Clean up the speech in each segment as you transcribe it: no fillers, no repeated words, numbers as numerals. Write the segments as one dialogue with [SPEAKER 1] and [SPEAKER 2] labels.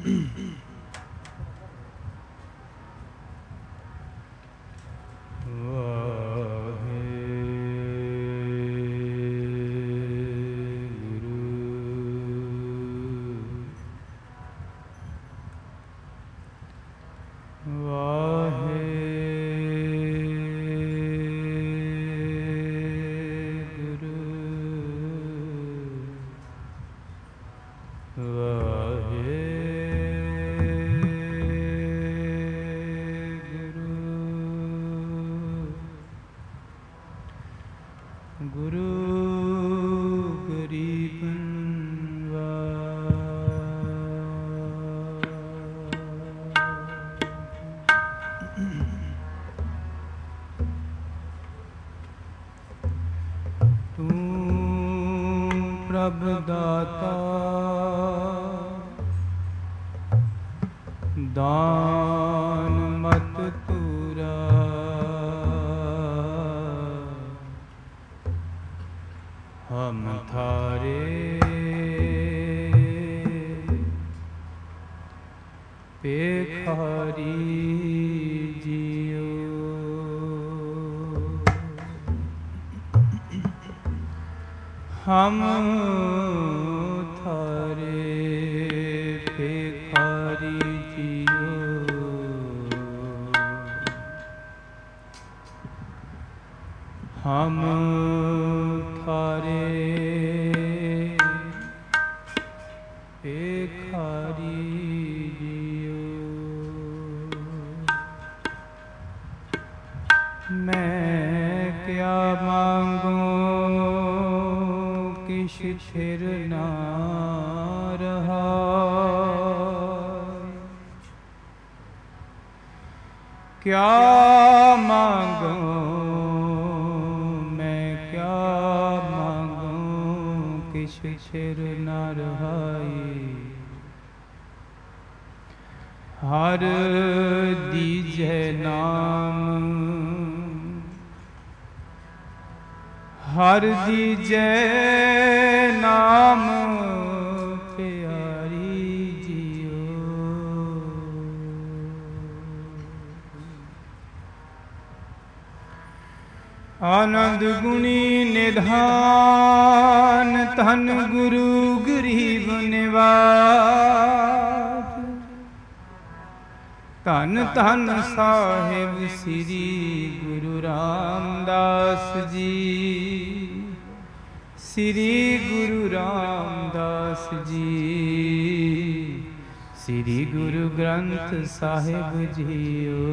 [SPEAKER 1] ਪ੍ਰਭ ਦਾਤਾ ਦਾਨ ਮਤ ਤੂਰਾ, ਹਮ ਥਾਰੇ ਭਿਖਾਰੀ ਜੀਓ। ਹਮ ਥਾਰੇ ਭਿਖਾਰੀ ਜੀਓ। ਹਮ ਥਾਰੇ ਭਿਖਾਰੀ ਜੀਓ। ਮੈਂ ਕਿਆ ਮਾਂਗੂ ਕਿਛ ਫਿਰ ਨਾ ਰਹਾ, ਕਿਆ ਮਾਂਗੂ ਮੈਂ ਕਿਆ ਮਾਂਗੂ ਕਿਛ ਫਿਰ ਨਾ ਰਹਾਈ। ਹਰ ਦੀਜੈ ਨਾਮ ਹਰ ਦੀਜੈ ਨਾਮ ਪਿਆਰੀ ਜੀਓ। ਆਨੰਦ ਗੁਣੀ ਨਿਧਾਨ ਧਨ ਗੁਰੂ ਗਰੀਬ ਨਿਵਾਜ। ਧੰਨ ਧੰਨ ਸਾਹਿਬ ਸ੍ਰੀ ਗੁਰੂ ਰਾਮਦਾਸ ਜੀ, ਸ੍ਰੀ ਗੁਰੂ ਰਾਮਦਾਸ ਜੀ, ਸ੍ਰੀ ਗੁਰੂ ਗ੍ਰੰਥ ਸਾਹਿਬ ਜੀਓ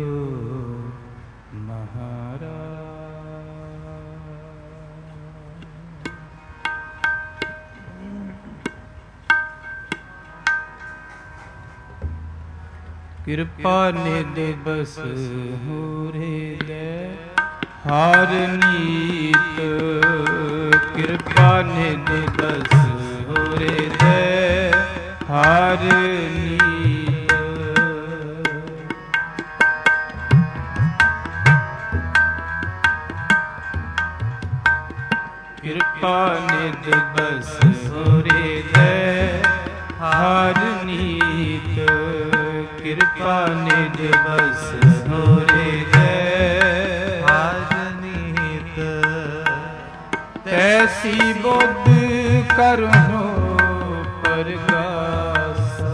[SPEAKER 1] ਮਹਾਰਾਜ। ਕਿਰਪਾ ਨਿਧ ਬਸ ਹੋਰੇ ਦੇ ਹਰ ਨੀਤ। ਕਿਰਪਾ ਨਿਧ ਬਸ ਹੋਰੇ ਦੇ ਹਰ ਨੀਤ। ਕਿਰਪਾ ਨਿਧ ਬਸ ਹੋਰੇ ਦੇ ਹਰ ਨੀਤ। ਕਿਰਪਾ ਨਿਧ ਬਸ ਹੋਰੇ ਦੇ ਹਰ ਨੀਤ। ਤੈਸੀ ਬੁੱਧ ਕਰਹੁ ਪਰਗਾਸਾ।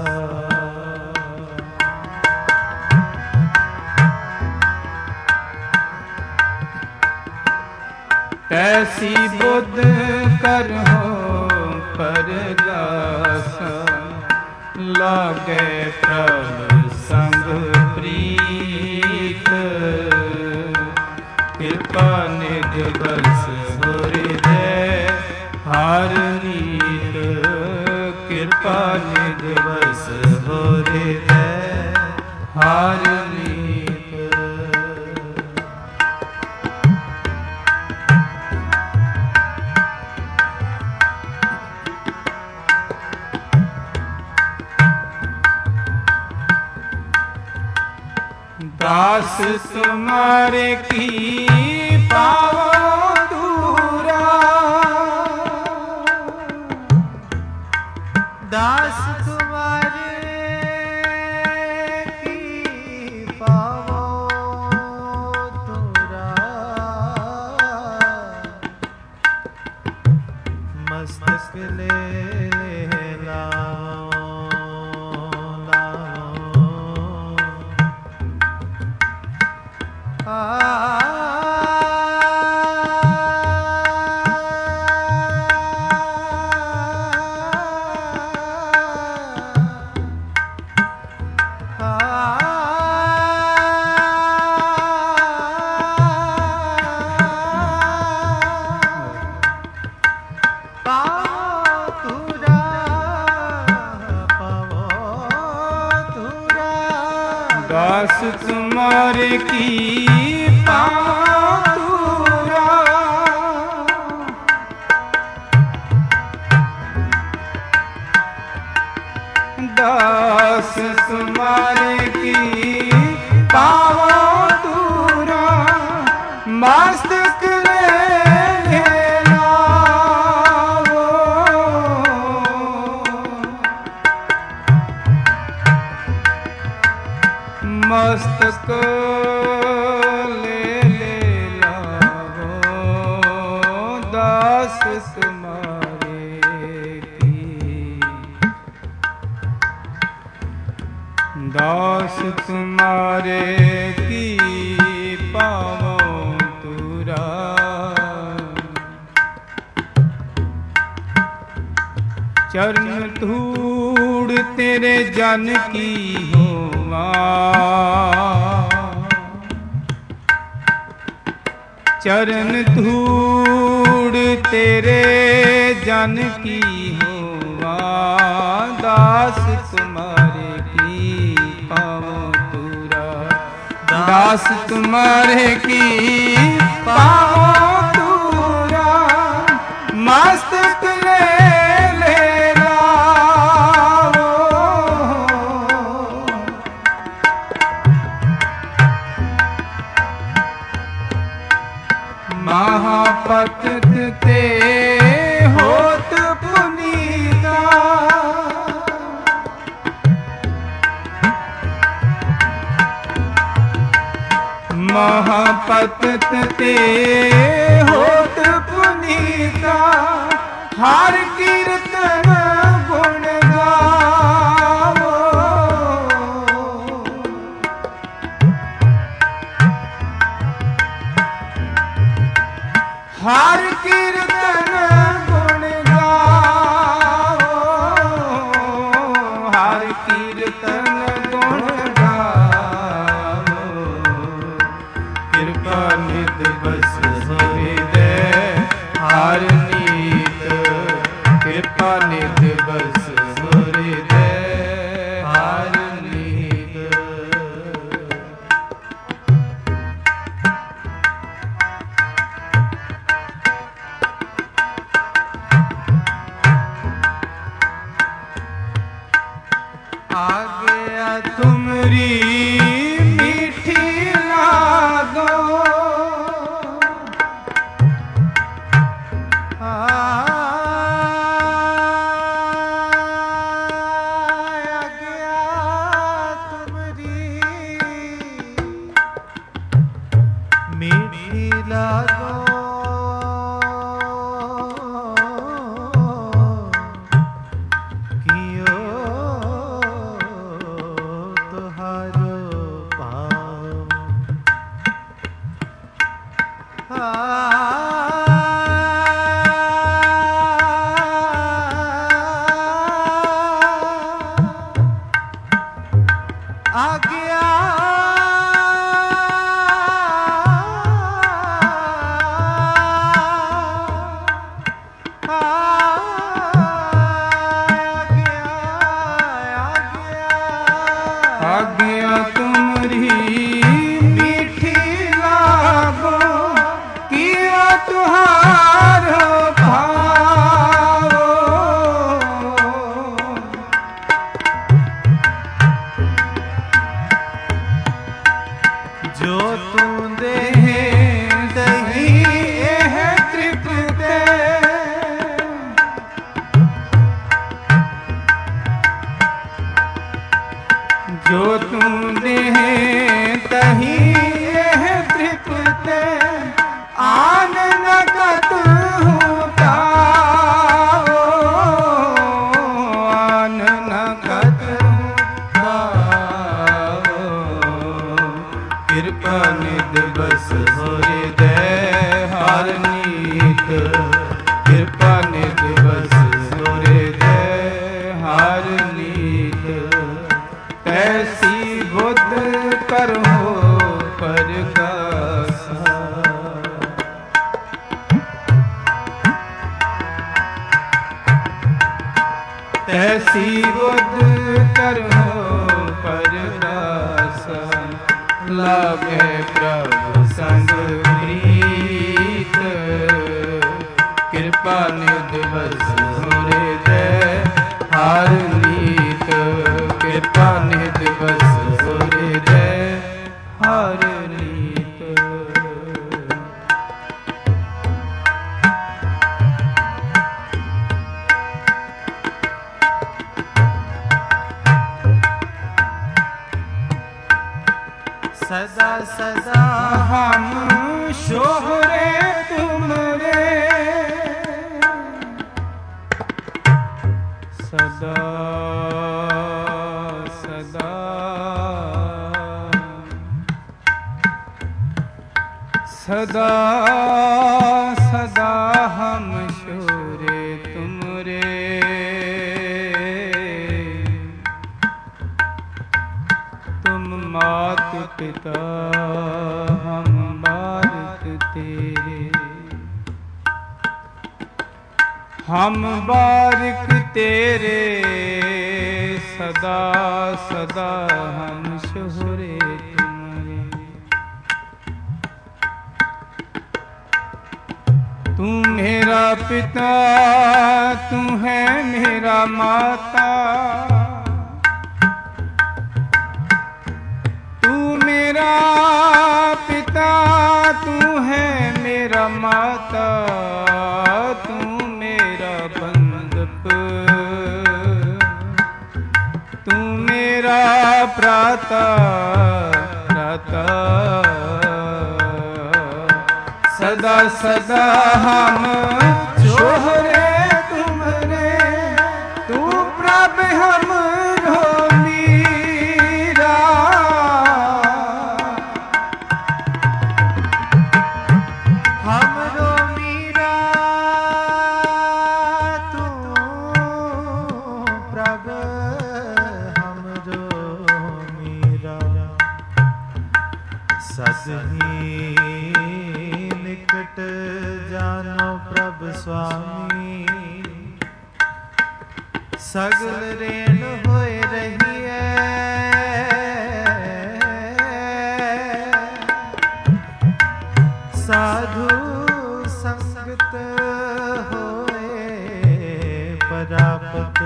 [SPEAKER 1] ਤੈਸੀ ਬੁੱਧ ਕਰਹੁ ਪਰਗਾਸਾ। ਲਾਗੇ ਪ੍ਰਭ ਸੰਗ ਪ੍ਰੀਤ। ਕਿਰਪਾ ਨਿਧ ਬਸ ਹੋਰੇ ਦੇ ਹਰ ਨੀਤ। ਕਿਰਪਾ ਨਿਧ ਬਸ ਹੋਰੇ ਦੇ ਹਰ ਨੀਤ। दास तुम्हारे की पावो दूरा। दास तुम्हारे दास तुम्हारे की पाँव दूरा। दास तुम्हारे की पाँव दूरा, मस्तक मस्तक ले लाओ, दास तुम्हारे की। दास तुम्हारे की पाँव दूरा। चरण धूड़ तेरे जन की होवा, चरण धूड़ तेरे जन की होवा। दास तुम्हारे की पाँव दूरा। दास तुम्हारे की पाँव दूरा, मस्तक ले महापतित ते होत पुनीता। महापतित ते होत पुनीता, हर कीर्तन गुण गावो। हर कीर्तन गुण गाओ, हर कीर्तन गुण गाओ। कृपा निध बस हृदय हर नीत, कृपा निध बस हृदय हर नीत। आज्ञा तुमरी मीठी लागो, आज्ञा तुमरी मीठी लागो। आज्ञा आज्ञा तुमरी मीठी लागो, किया तुहारो भावो। जो तुम दे दही है तृप्त, जो तुम दे तही है तृप्त। आन नगत पाओ, आन नगत पाओ। कृपा निध बस हृदय हर नीत, कृपा निध बस हृदय हर नीत। तैसी बुद्ध करो परगासा, तैसी बुद्ध करो परगासा। ਲਾਗੇ ਪ੍ਰਭ ਸੰਗ ਪ੍ਰੀਤ ਕਿਰਪਾ ਨਿਧ ਬਸਹੁ ਹਿਰਦੈ ਹਰ ਨੀਤ ਕਿਰਪਾ ਨਿਧ ਬਸਹੁ ਹਿਰਦੈ ਹਰ ਨੀਤ। सदा सदा हम शोहरे तुमरे सदा सदा सदा सदा हम शोहरे तुमरे तुम मात पिता हम बारिक तेरे हम बारिक तेरे सदा सदा हम शोहरे तुम्हारे। तू मेरा पिता तू है मेरा माता मेरा पिता तू है मेरा माता तू मेरा बंधप तू मेरा प्राता प्राता सदा सदा हम शोहरे तुम्हारे तू प्रभ हम निकट जानो प्रभ स्वामी सगल रेण होए रही साधु संगत होए परापत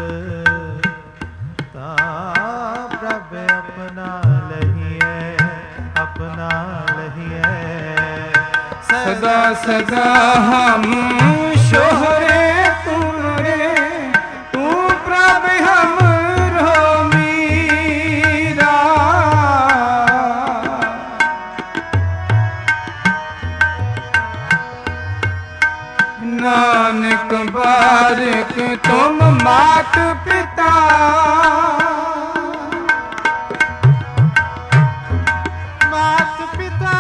[SPEAKER 1] ता प्रभ अपना लहिए अपना लहिए। सदा सदा हम शोहरे तुम्हारे तू प्रभ हम रो मीरा नानक बारिक तुम मात पिता मात पिता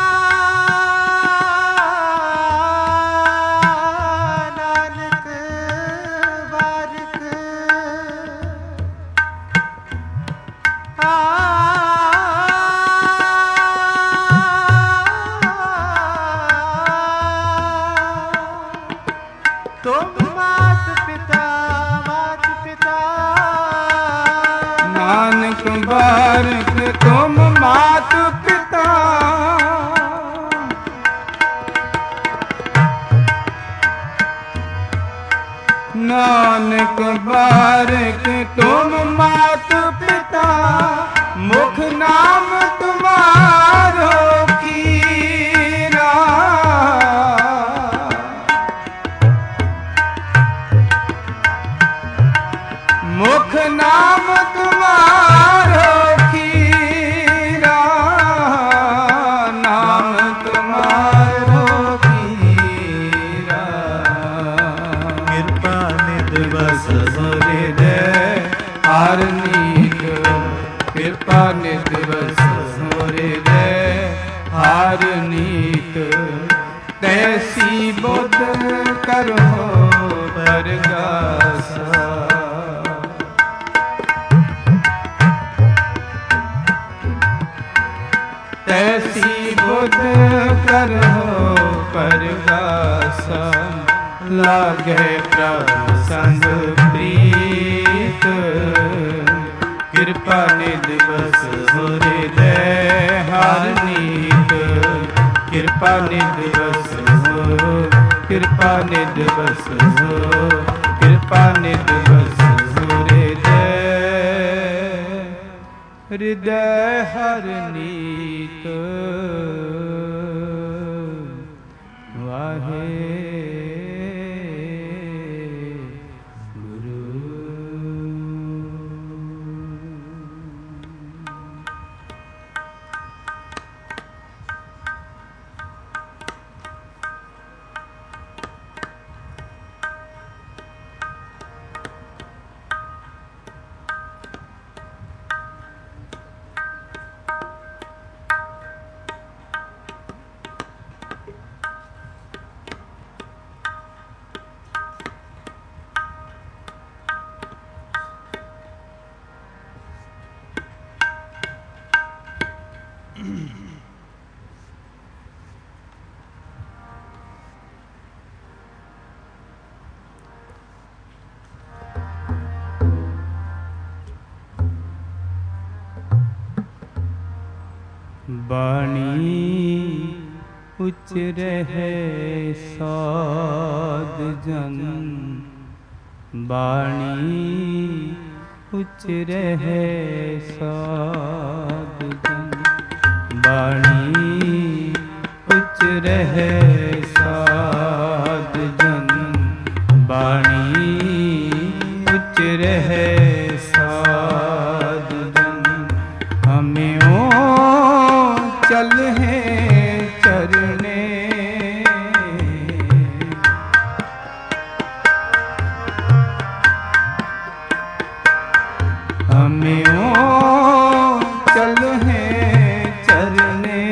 [SPEAKER 1] तुम मात पिता नानक बारिक तुम मात पिता नानक बारिक तुम मात पिता मुख नाम तुम्हारो कीरा मुख नाम तुम्हारो कीरा नाम तुम्हारो कीरा कृपा निध बसहु हृदय हर नीत कृपा निध बसहु हृदय हर नीत तैसी बुद्ध करो परगासा तैसी बुद्ध करो परगासा लागे प्रभ संग प्रीत कृपा निध बसहु हृदय हर नीत निध बस हो, कृपा निध बस हो, कृपा निध बस हो हृदय, हृदय हर नीत वाहे बाणी उच्च रहे साध जन, बाणी उच्च रहे साध जन, बाणी उच्च रहे साध जन, बाणी उच्च रहे साध जन, हमें चल है चरने, हमें चल है चरने,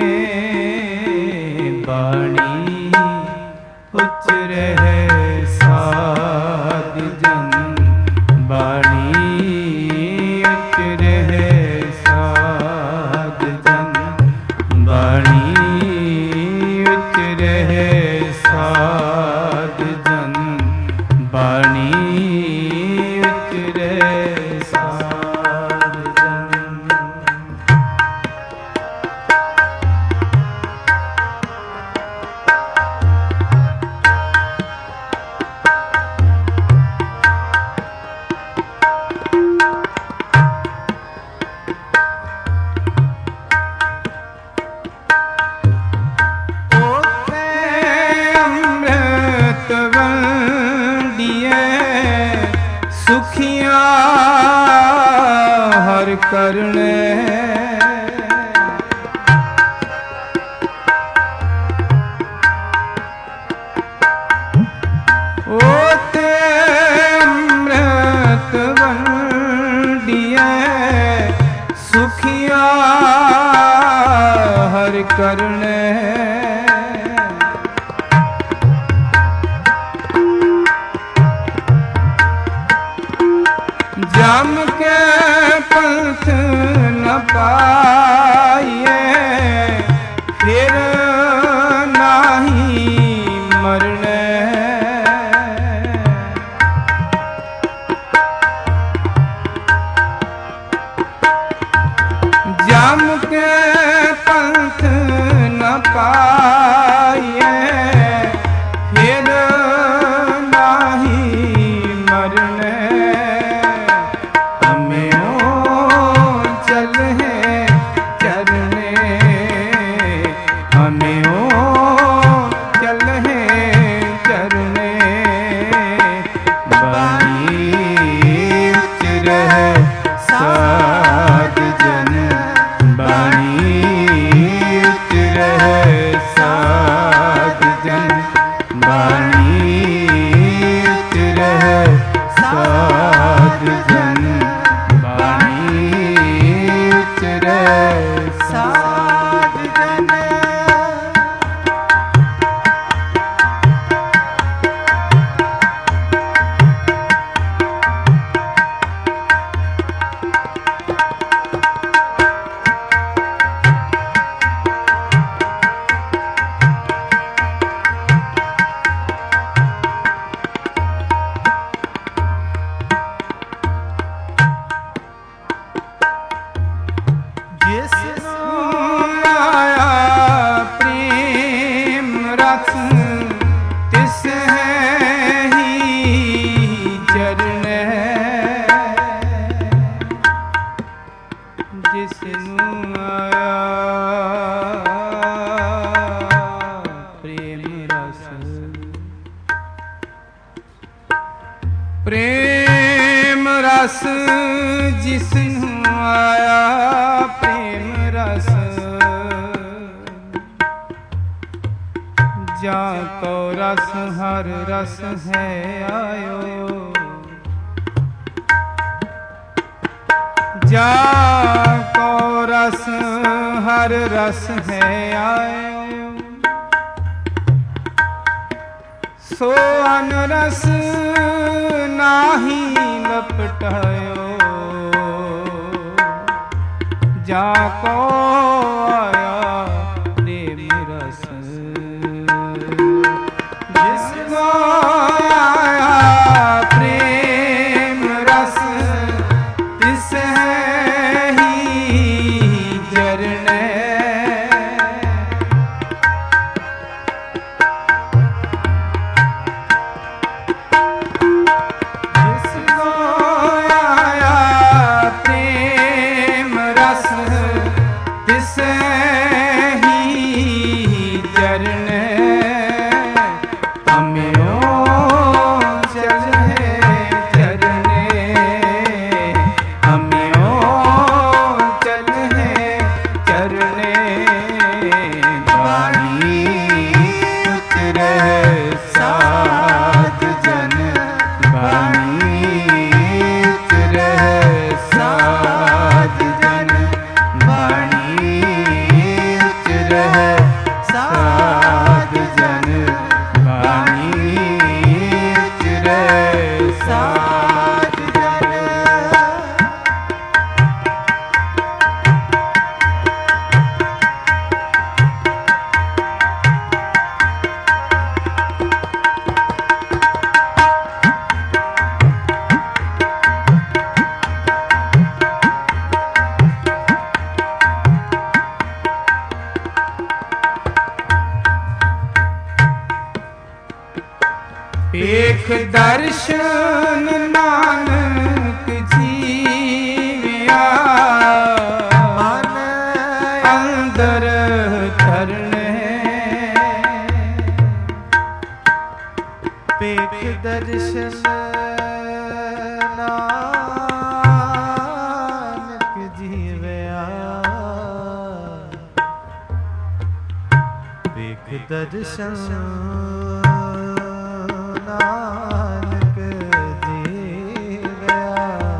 [SPEAKER 1] बाणी उच्च रहे साध जन, बाणी उच्च रहे साध जन, बाणी उच्च रहे साध जन, बाणी उच्च रहे साध जन। सुखिया हर करने, ओते अमृत वंडिए, सुखिया हर करने, जम के पंथ न पाइए, फिर नाही मरने, जम के पंथ न पाइए, फिर नाही मरने, चल है चरने, ਜਿਸਨੂੰ ਆਇਆ ਪ੍ਰੇਮ ਰਸ। ਪ੍ਰੇਮ ਰਸ ਜਿਸਨੂੰ ਆਇਆ ਪ੍ਰੇਮ ਰਸ, ਜਾਂ ਕੋ ਰਸ ਹਰ ਰਸ ਹੈ ਆਇਓ, ਜਾ ਕੋ ਰਸ ਹਰ ਰਸ ਹੈ ਆਇਓ, ਸੋ ਅਨ ਰਸ ਨਾਹੀ ਲਪਟਾਇਓ, ਜਾ ਕੋ ਆਇਆ ਪ੍ਰੇਮ ਰਸ। ਜਿਸ ਕੋ ਆਇਆ ਪ੍ਰੇਮ ਰਸ, ਤਿਸ ਵੇਖ ਦਰਸ਼ਨ ਨਾਨਕ ਜੀਵਿਆ, ਮਨ ਅੰਦਰ ਧਰਨੇ। ਵੇਖ ਦਰਸ਼ਨ ਨਾਨਕ ਜੀਵਿਆ, ਵੇਖ ਦਰਸ਼ਨ ਨਾਨਕ ਜੀਵਿਆ।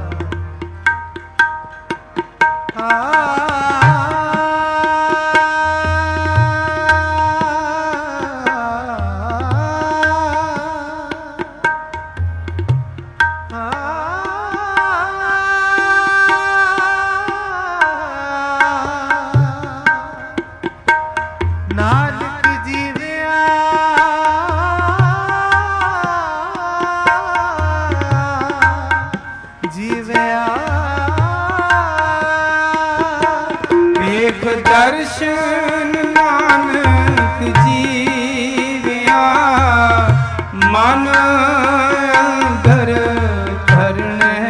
[SPEAKER 1] ਨਾਨਕ ਜੀਵਿਆ, ਜੀਵਿਆ। ਵੇਖ ਦਰਸ਼ਨ ਨਾਨਕ ਜੀਵਿਆ, ਮਨ ਅੰਦਰ ਧਰਨੇ।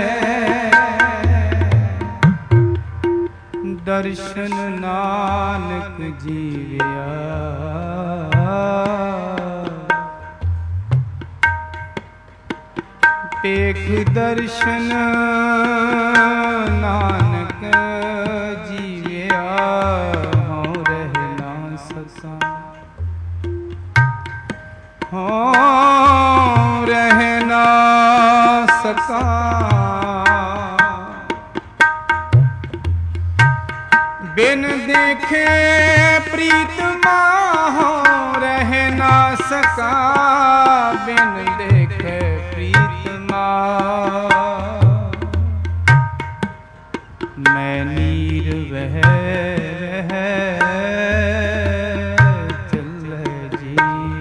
[SPEAKER 1] ਦਰਸ਼ਨ ਨਾਨਕ ਜੀਵਿਆ, ਵੇਖ ਦਰਸ਼ਨ ਨਾਨਕ ਜੀਵਿਆ, ਹਉ ਰਹਿ ਨਾ ਸਕਾਂ, ਹਉ ਰਹਿ ਨਾ ਸਕਾਂ। ਬਿਨ ਦੇਖੇ ਪ੍ਰੀਤਮਾ ਹਉ ਰਹਿ ਨਾ ਸਕਾਂ, ਬਿਨ ਦੇਖੇ ਪ੍ਰੀਤਮਾ। ਮੈਂ ਨੀਰ ਵਹਿ ਚੱਲੇ ਜੀ,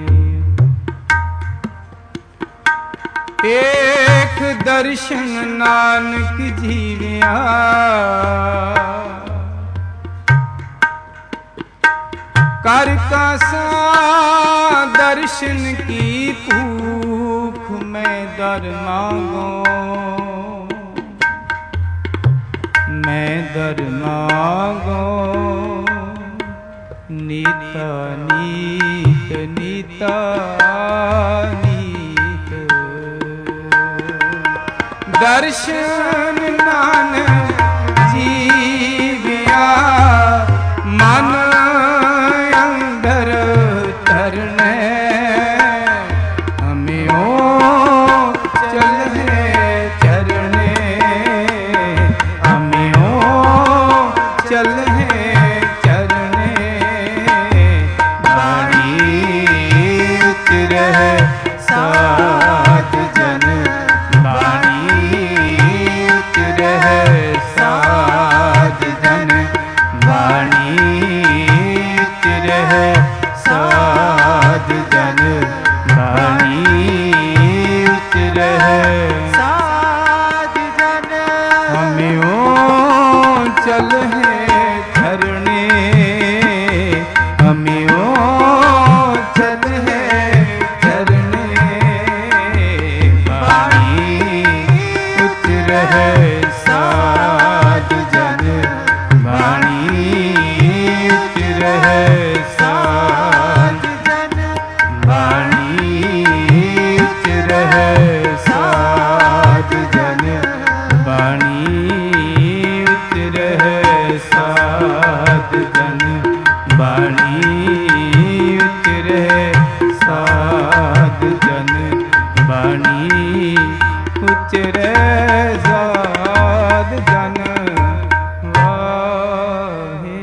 [SPEAKER 1] ਏਕ ਦਰਸ਼ਨ ਨਾਨਕ ਜੀਵਿਆ, कर कासा दर्शन की भूख मैं दर मांगो, मैं दर मांगो नीता नीत नीता नीत दर्शन नानक जीविया मन अंदर तरने हमें ओ चलने चरने हमें ओ चलने चरने बाणी उतरे सात जन बाणी उतरे सात जन बाणी उतरे सात जन बाणी उतरे सात जन हमें ओ चल है धरने हमें ओ चल है धरने बाणी उतरे सात जन बाणी उतरे सात जन बाणी उतरे सात जन बाणी उतरे सात जन बाणी उतरे सात जन बाणी उतरे सात जन वाहे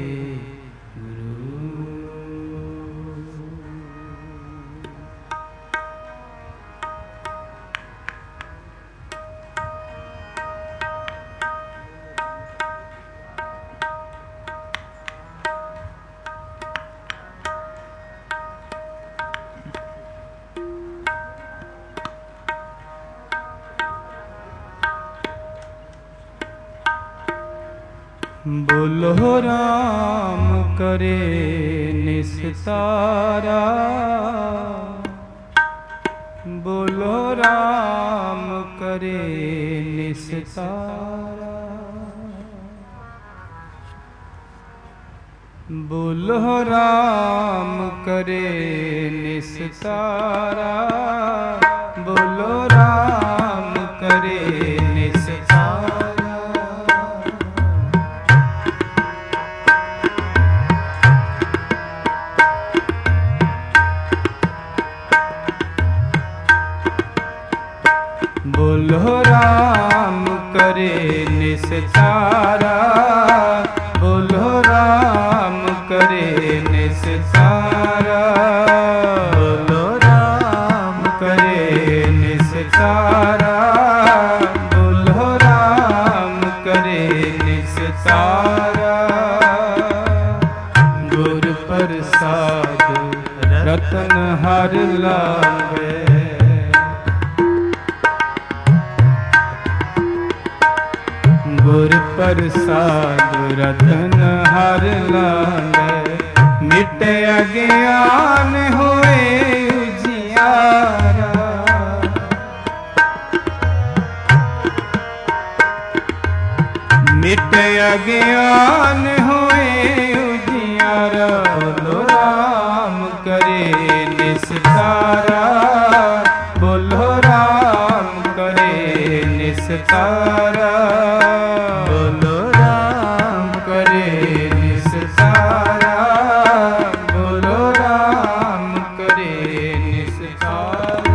[SPEAKER 1] बोलो राम करे निस्तारा बोलो राम करे निस्तारा बोलो राम करे निस्तारा बोलो राम करे निस्तारा बोलो राम करे निस्तारा बोलो राम करे निस्तारा बोलो राम करे निस्तारा बोलो राम करे निस्तारा गुर प्रसाद रतन हर लावे गुर प्रसाद रतन हर लागे मिटे अज्ञान होए उजियारा मिटे अज्ञान होए उजियारा बोलो राम करे निस्तारा बोलो राम करे निस्तारा बोलो राम करे निस्तारा बोलो राम करे निस्तारा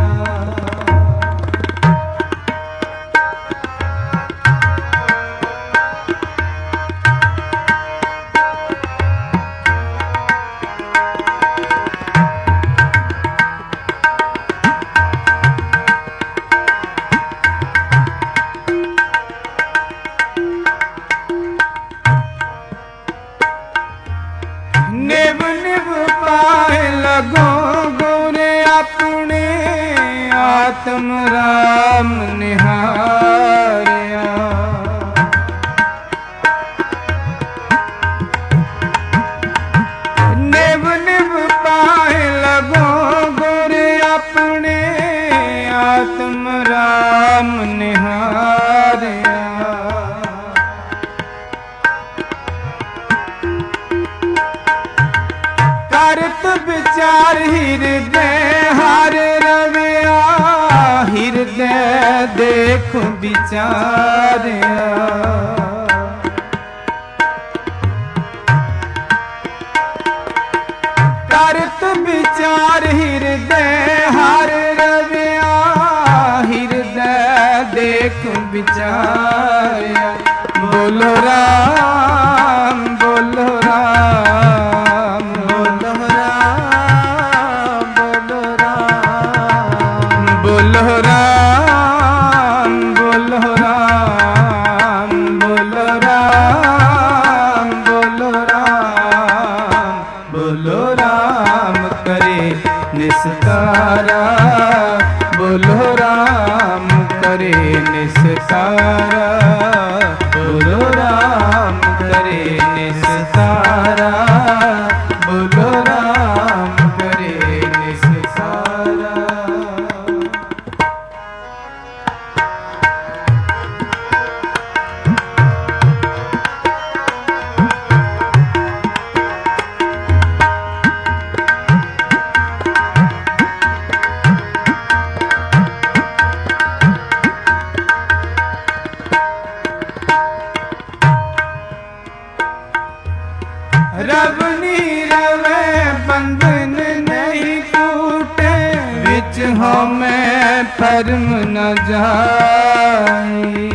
[SPEAKER 1] निभ निभ पाए लगो गोरे अपने आत्म राम निहारिया निभ निभ पाए लगो गोरे अपने आत्म राम निहारिया विचार हृदय हर रविया, हृदय देखो विचारिया। करत विचार हृदय हर रविया, हृदय देखो विचारिया। बोलो राम बोलो राम बोलो राम बोलो राम बोलो राम बोलो राम बोलो राम बोलो राम बोलो राम करे निस्तारा। बोलो राम करे निस्तारा। बोलो राम करे निस्तारा। बोलो राम करे निस्तारा। रब नीरवे बंधन नहीं टूटे, विच हमें परम न जाई।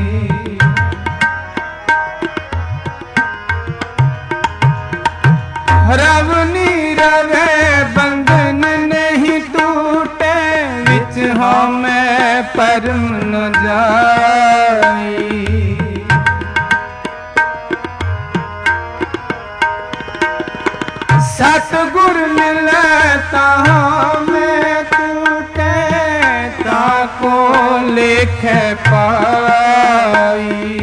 [SPEAKER 1] रब नीरवे बंधन नहीं टूटे, विच हमें परम न जाई। सतगुर मिले ताहाँ में टूटे, ताको लेखे पाई।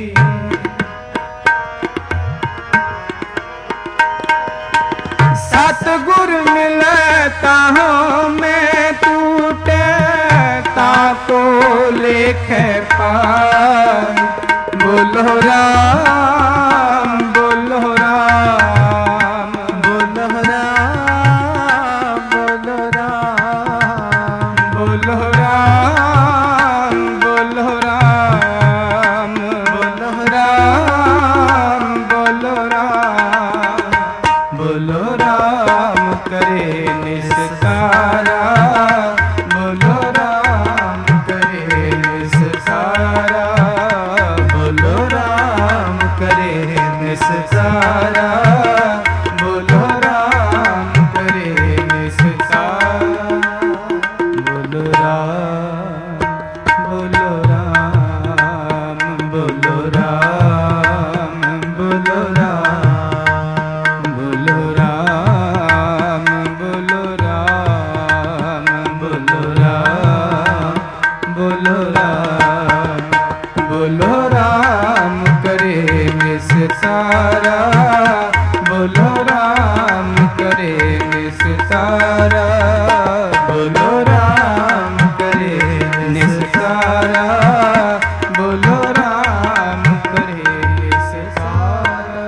[SPEAKER 1] सतगुर मिले ताहाँ में टूटे, ताको लेखे पाई। बोलो राम बोलो राम बोलो राम बोलो राम बोलो राम बोलो राम बोलो राम बोलो राम बोलो राम करे निस्तारा। बोलो राम करे निस्तारा। बोलो राम करे निस्तारा। बोलो राम करे निस्तारा। बोलो राम बोलो राम बोलो राम बोलो राम बोलो राम बोलो राम बोलो राम बोलो राम बोलो राम करे निस्तारा। बोलो राम करे निस्तारा। बोलो राम करे निस्तारा। बोलो राम करे निस्तारा।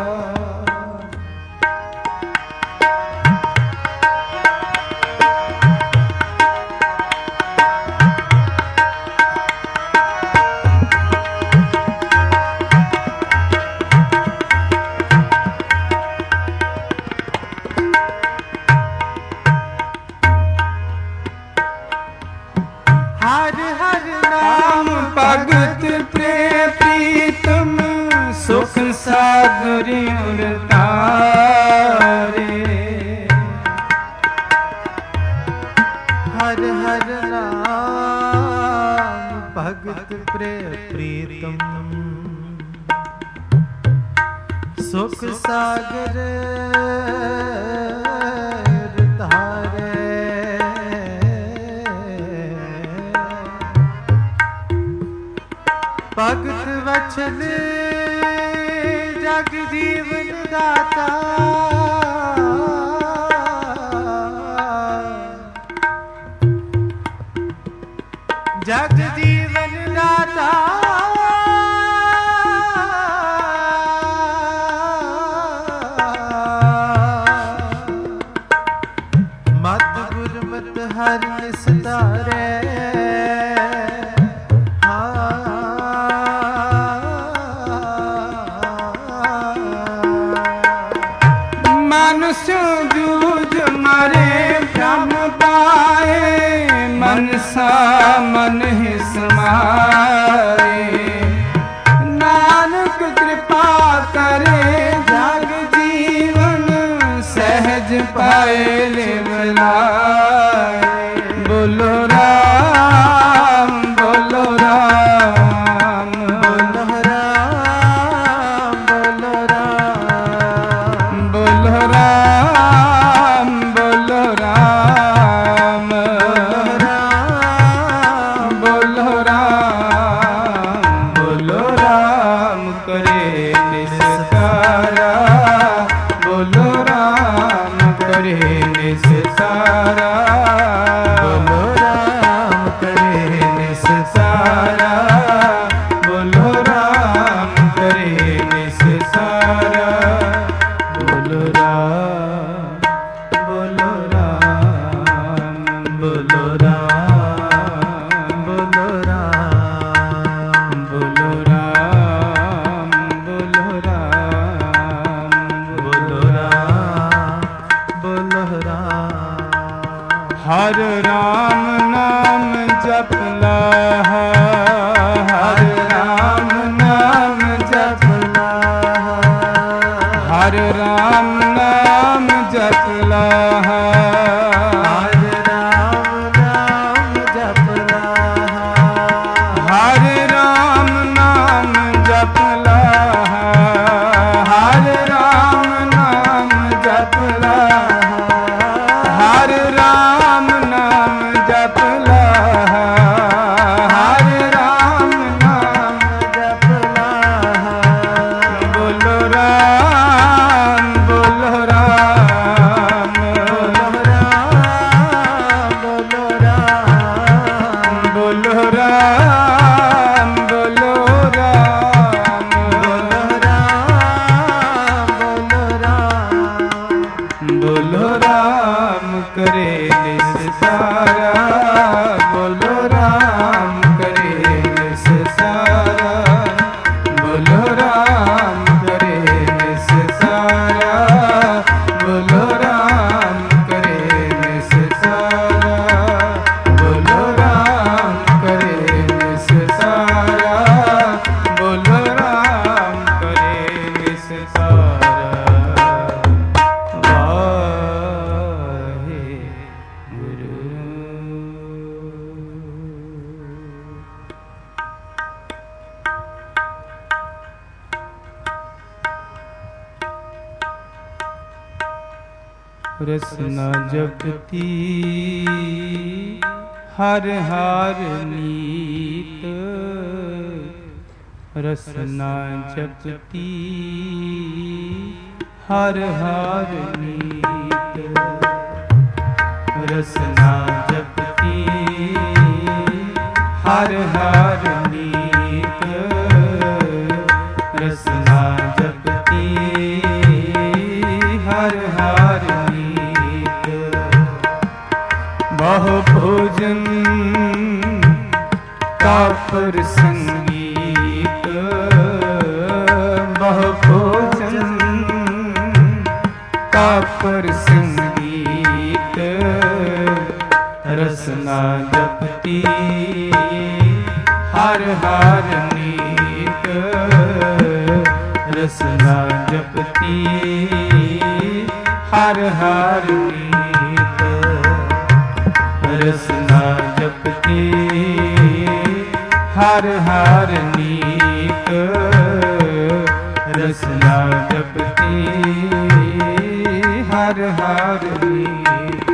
[SPEAKER 1] हर हर नाम भगत प्रीतम, सुख सागरी उतारे। हर हर नाम भगत प्रीतम, सुख सागर धारे। भगत वचन जग जीवन दाता, जग जीवन दाता। मनसा मन ही समाए। नानक कृपा करे जग जीवन सहज पाए लिव लाए। बोलो राम बोलो राम बोलो राम बोलो राम बोलो राम बोलो राम बोलो राम बोलो राम करे निस्तारा। बोलो राम करे निस्तारा। बोलो राम करे निस्तारा। बोलो राम करे निस्तारा। बोलो राम बोलो राम बोलो राम बोलो राम बोलो राम बोलो राम बोलो राम बोलो राम। हर राम नाम जपला। हर राम नाम जपला। हर राम नाम जपला। हर राम नाम जपला। हर राम नाम जपला। हर राम नाम जपला। हर राम नाम जपला। हर राम नाम जपला। बोलो राम बोलो राम बोलो राम बोलो राम बोलो राम बोलो राम बोलो राम बोलो राम बोलो राम करे निस्तारा। बोलो राम करे निस्तारा। बोलो राम करे निस्तारा। बोलो राम करे निस्तारा। बोलो राम करे निस्तारा। बोलो राम करे निस्तारा। वाहे गुरु। रसना जपती हर हार नीत। रसना जपती हर हार नीत। रसना जपती हर हार नीत। रसना जपती हर हार नीत। बहु भोजन का संगीत। बहु भोजन का संगीत। रसना जपती हर हार नीत। रसना जपती हर हार नीत। रसना जपती हर हार नीत। रसना जपती हर हार नीत।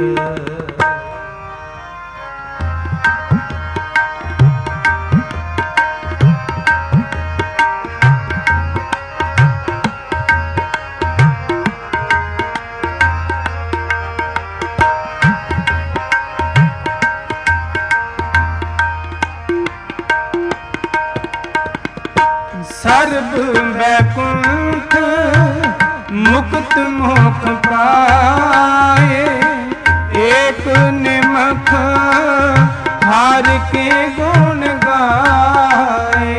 [SPEAKER 1] सर्व वैकुंठ मुक्त मोख पाए। एक निमख हार के गुण गाए।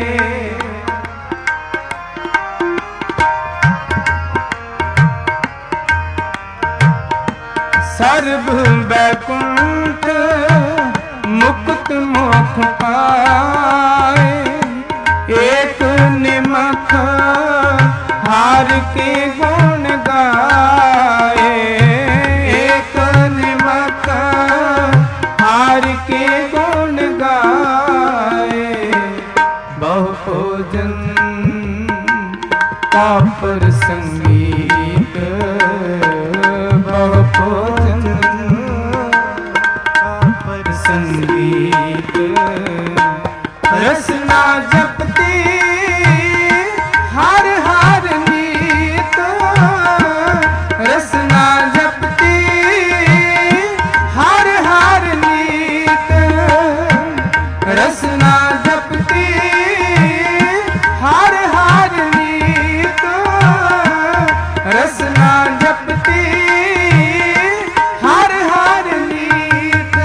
[SPEAKER 1] सर्व वैकुंठ मुक्त अमृत मुख पाए, एक निमख हार के गुण गाए, एक निमख हार के गुण गाए। बहु भोजन का प्रसंगीत, बहु भोजन का प्रसंगीत। रसना जपती हर हर नीत, रसना जपती हर हर नीत, रसना जपती हर हर नीत, रसना जपती हर हर नीत।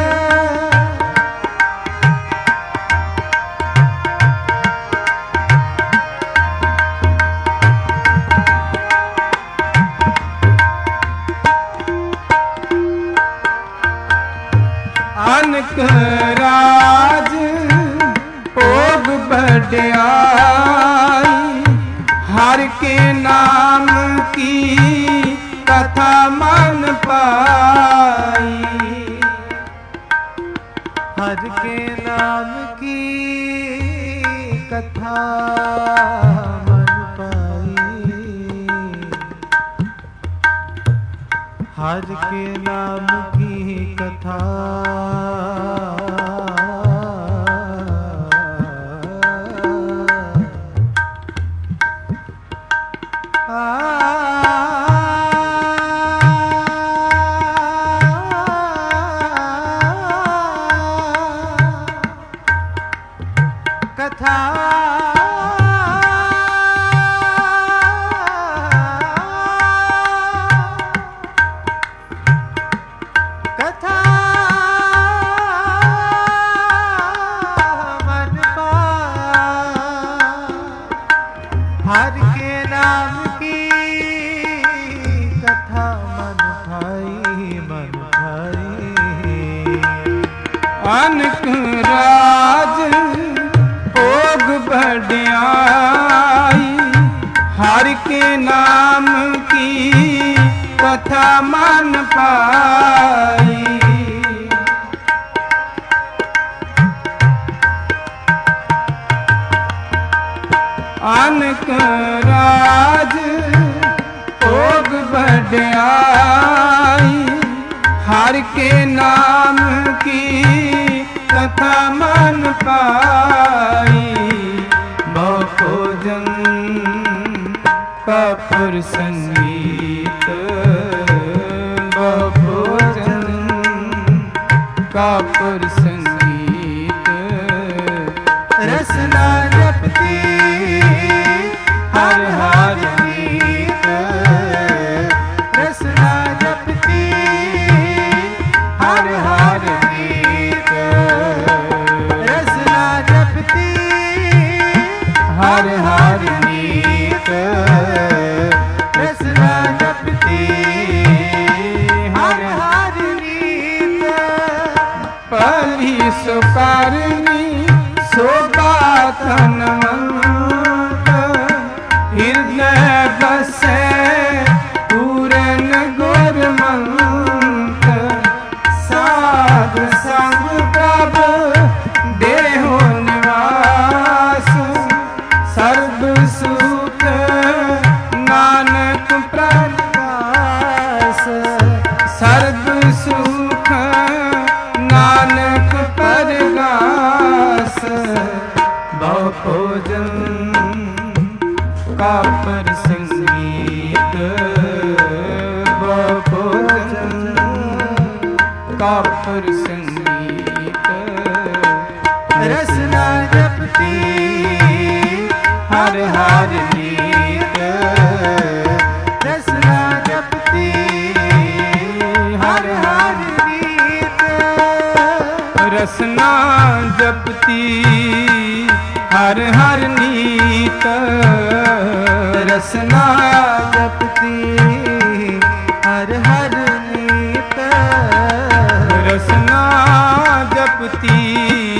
[SPEAKER 1] अनक राज भोग बढ़ाई, हर के नाम की कथा मन पाई,
[SPEAKER 2] हर के नाम की कथा मन पाई, हर के नाम की कथा कथा कथा मन पाई, हर के नाम की कथा मन भाई, मन भाई।
[SPEAKER 1] अनक राज भोग बढ़ाई, हर के नाम की कथा मन पाई, अनक राज भोग बढ़ाई, हर के नाम की कथा मन पाई। बहु भोजन का प्रसंगीत, बहु भोजन का प्रसंगीत। रसना जपती हर हर नीत, रसना जपती हर हर नीत, रसना जपती हर हर नीत, रसना जपती हर हर नीत। परी सुकारनी शोभा तनवंत, हृदय बसे पूरन गुरमंत, साध संग प्रभु देहो निवास, सर्व सुख नानक प्रकाश, सर्व सुख नानक परगास। बहु भोजन का प्रसंगीत, बहु भोजन का प्रसंगीत। रसना जपती हर हर नीत, रसना जपती हर हर नीत, रसना जपती हर हर नीत, रसना जपती हर हर नीत, रसना जपती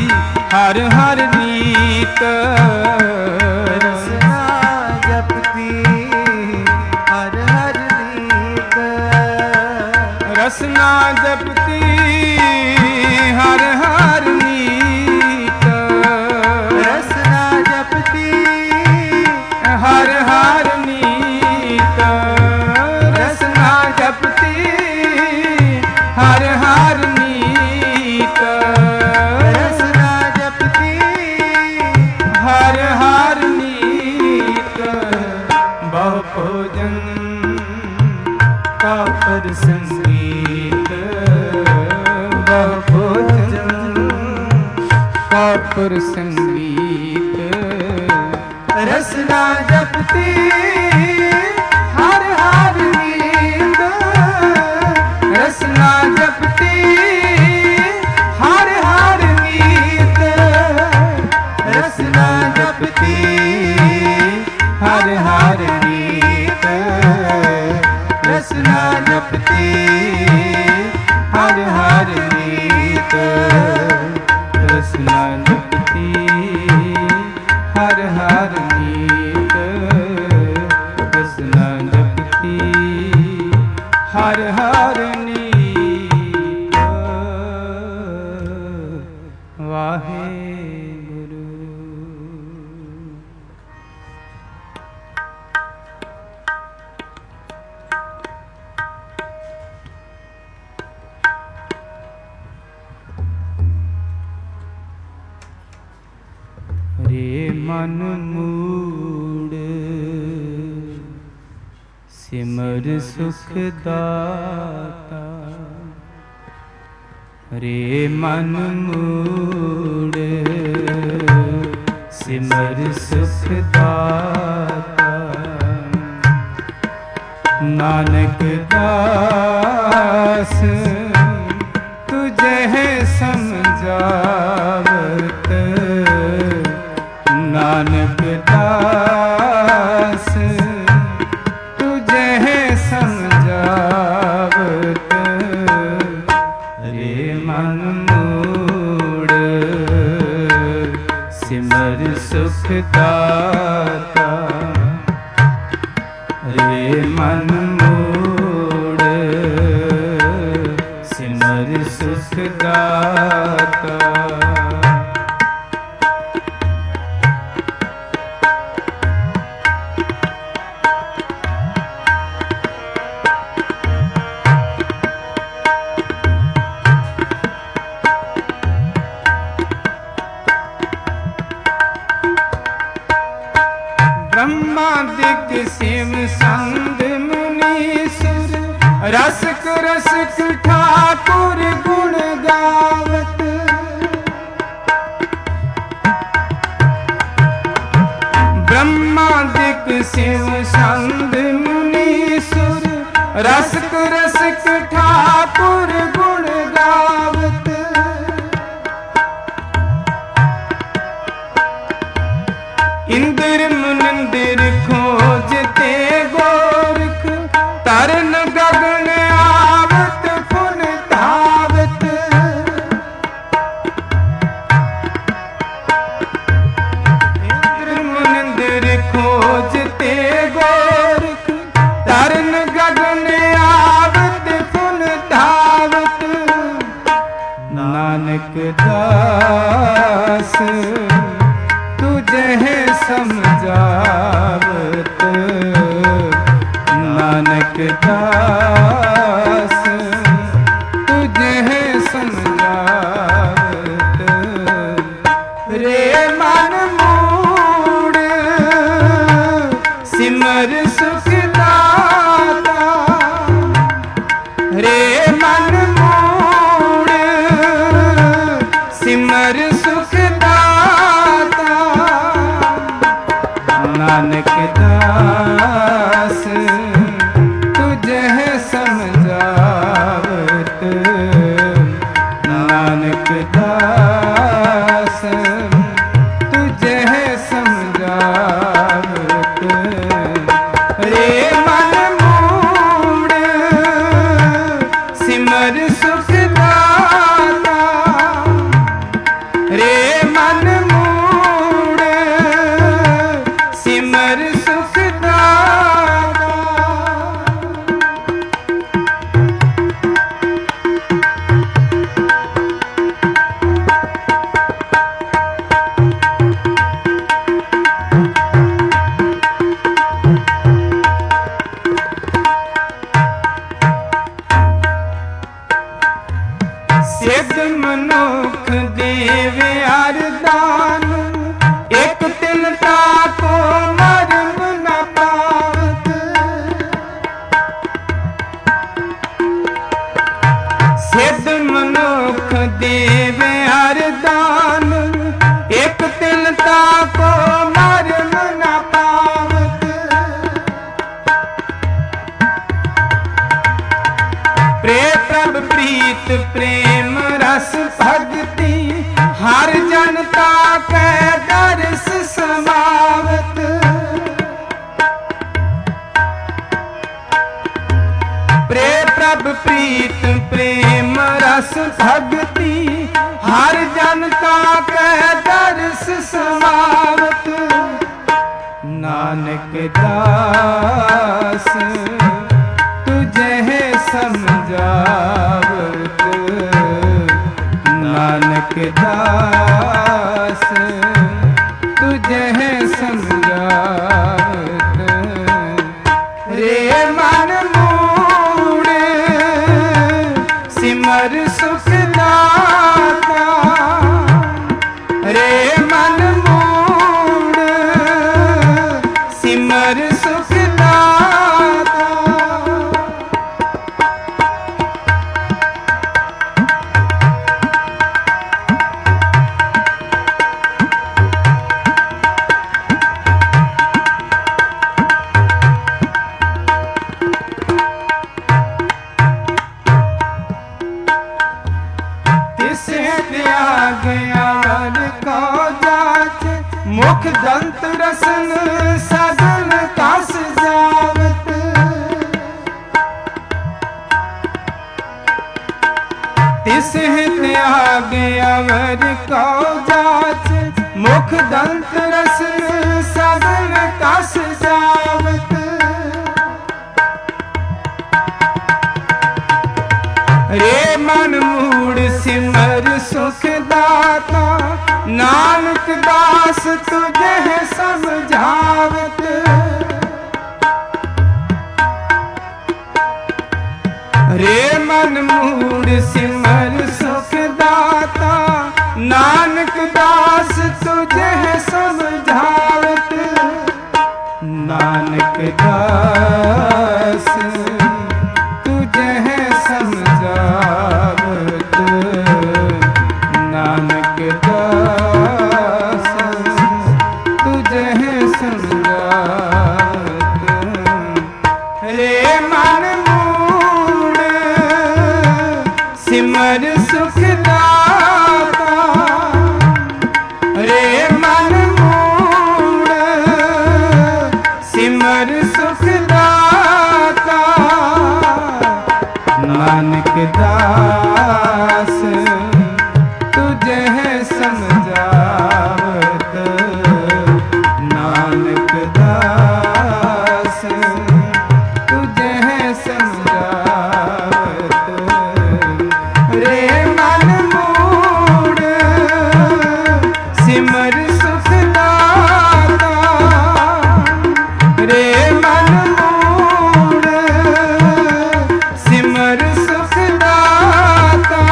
[SPEAKER 1] रसना जपती हर हर नीत,
[SPEAKER 2] रसना जपती
[SPEAKER 1] हर हर नीत, रसना जपती हर हर नीत,
[SPEAKER 2] रसना जपती
[SPEAKER 1] हर हर नीत। बहु भोजन का पर संगीत, बहु भोजन का पर संगीत,
[SPEAKER 2] रसना जपती हर हर नीत,
[SPEAKER 1] रसना जपती हर हर नीत,
[SPEAKER 2] रसना जपती
[SPEAKER 1] हर हर नीत,
[SPEAKER 2] रसना जपती
[SPEAKER 1] हर हर नीत, रसना जपती हर हर नीत, रसना जपती हर हर नीत। वाहेगुरु। रे मन मूड सिमर सुख दाता, रे मन मूड सिमर सुख दाता, नानक दास तुझे है समझावत, नानक दास तुझे है समझावत, रे मन मूड सिमर सुख दाता, रे मन मूड सिमर सुख दाता। ब्रह्मादिक शिव संग मुनीसुर, रसिक रसिक ठाकुर गुण गावत, ब्रह्मादिक शिव संग मुनीसुर, रसिक रसिक ठाकुर गुण गावत, इंद्र मुनिंद्र खोजते गोरख, तरन गगन आवत फुन धावत, इंद्र मुनिंद्र खोजते गोरख, तरन गगन आवत फुन धावत, नानक दास तुझे है समझावत, नानक दास तुझे है समझावत, रे मन मूड सिमर सुख दाता, रे मन मूड सिमर सुख दाता, नानक दास तुझे है समझावत, नानक दास तुझे है समझावत, रे मन मूड सिमर प्रीत प्रेम रस भगति हर जनता कै दर्श समावत। प्रभ प्रीत प्रेम रस भगति हर जनता कै दर्श समावत। नानक दास तुझे समझावत। नानक दास तुझे समझावत। रे मन मूड़ सिमर सुख दाता। रे मन मूड़ सिमर सुख दाता। मुख दंत रसन सदन कस जावत। तिस हित आगे अवर को जाच मुख दंत रसन सदन कस जावत। रे मन मूड सिमर सुख दाता। नानक दास तुझे समझावत। रे मन मूड सिमर सुख दाता। नानक दास तुझे समझावत। नानक दास तुझे समझावत। नानक दास तुझे समझावत। रे मन मूड़ सिमर सुख दाता। रे मन मूड़ सिमर सुख दाता। नानक दास तुझे समझावत। नानक दास तुझे समझावत। रे मन मूड़ सिमर सुख दाता। रे मन मूड़ सिमर सुख दाता।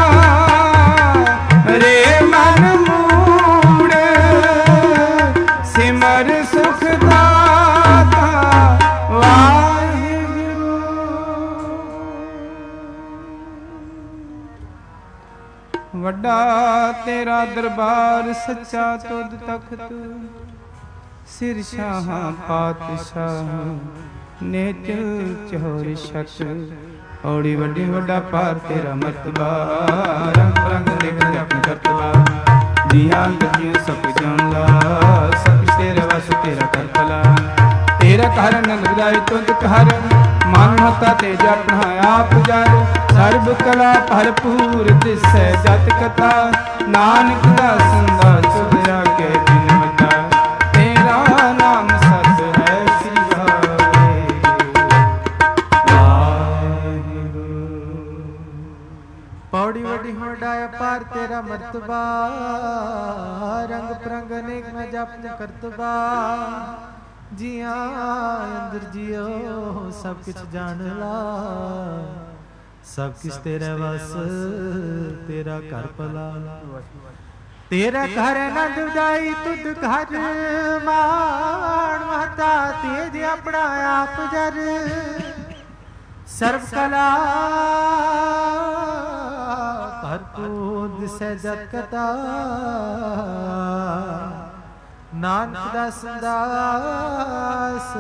[SPEAKER 1] रे मन मूड़ सिमर सुख दाता। वाहिगुरु। वड्डा तेरा दरबार सच्चा तुद तख्त। सिर शाह पातशाह नेचल चहोर छत। औड़ी वड्डी वड्डा पार तेरा मर्तबा। रंग रंग लिख अपनी करतबा। जियां गजियां सब जान ला। सब कुछ तेरे वास तेरा कर भला। तेरा कारण लगदाई तुद कहर। मन होता तेज अपना आप जर। सर्ब कला भरपूर दिसै जत कथा। नानक दासन दा सुधरा के बिन बता। तेरा नाम सत है श्री वाहिगुरु।
[SPEAKER 2] पौड़ी वड्डी होंडा पार तेरा मर्तबा। रंग परंग अनेक में जप करतबा। जिया अंदर जियो सब कुछ जान ला। सब कुछ तेरे बस तेरा कर भला। तेरा घर नंद जाई तुद घर। मान महता तेज अपना आप जर। सर्व कला भरपूर दिसै जत कथा। नानक दास दास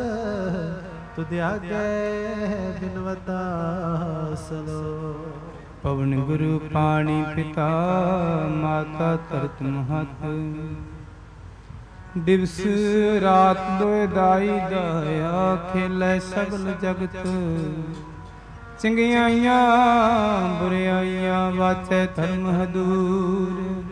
[SPEAKER 2] तुद आगे बिनवता सलो।
[SPEAKER 1] ਪਵਨ ਗੁਰੂ ਪਾਣੀ ਪਿਤਾ ਮਾਤਾ ਧਰਤ ਮਹਤ। ਦਿਵਸ ਰਾਤ ਦੋਇ ਦਾਈ ਦਾਇਆ ਖੇਲੇ ਸਗਲ ਜਗਤ। ਚੰਗਿਆਈਆਂ ਬੁਰਿਆਈਆਂ ਵਾਚੈ ਧਰਮ ਹਦੂਰ।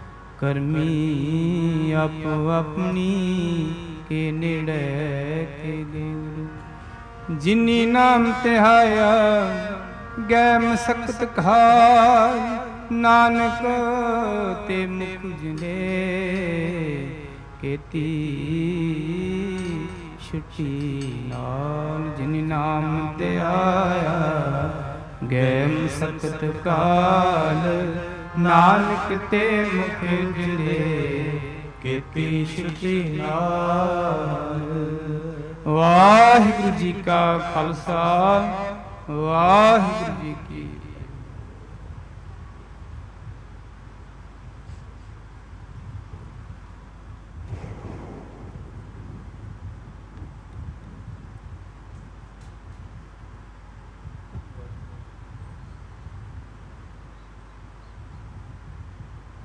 [SPEAKER 1] ਕਰਮੀ ਆਪੋ ਆਪਣੀ ਕੇ ਨੇੜੇ ਕੇ ਦੂਰ। ਜਿਨੀ ਨਾਮ ਧਿਆਇਆ ਗੈ ਮਸਕਤ ਖਾਇ। ਨਾਨਕ ਤੇ ਮੁਖ ਜਿਨੇ ਕੀਤੀ ਛੁਟੀ ਨਾਲ। ਜਿਨ ਨਾਮ ਧਿਆਇਆ ਗੈ ਮਸਕਤ ਕਾਲ। ਨਾਨਕ ਤੇ ਮੁਖ ਜਿਨੇ ਕੀਤੀ ਛੁਟੀ ਨਾਲ। ਵਾਹਿਗੁਰੂ ਜੀ ਕਾ ਖਾਲਸਾ ਵਾਹਿਗੁਰੂ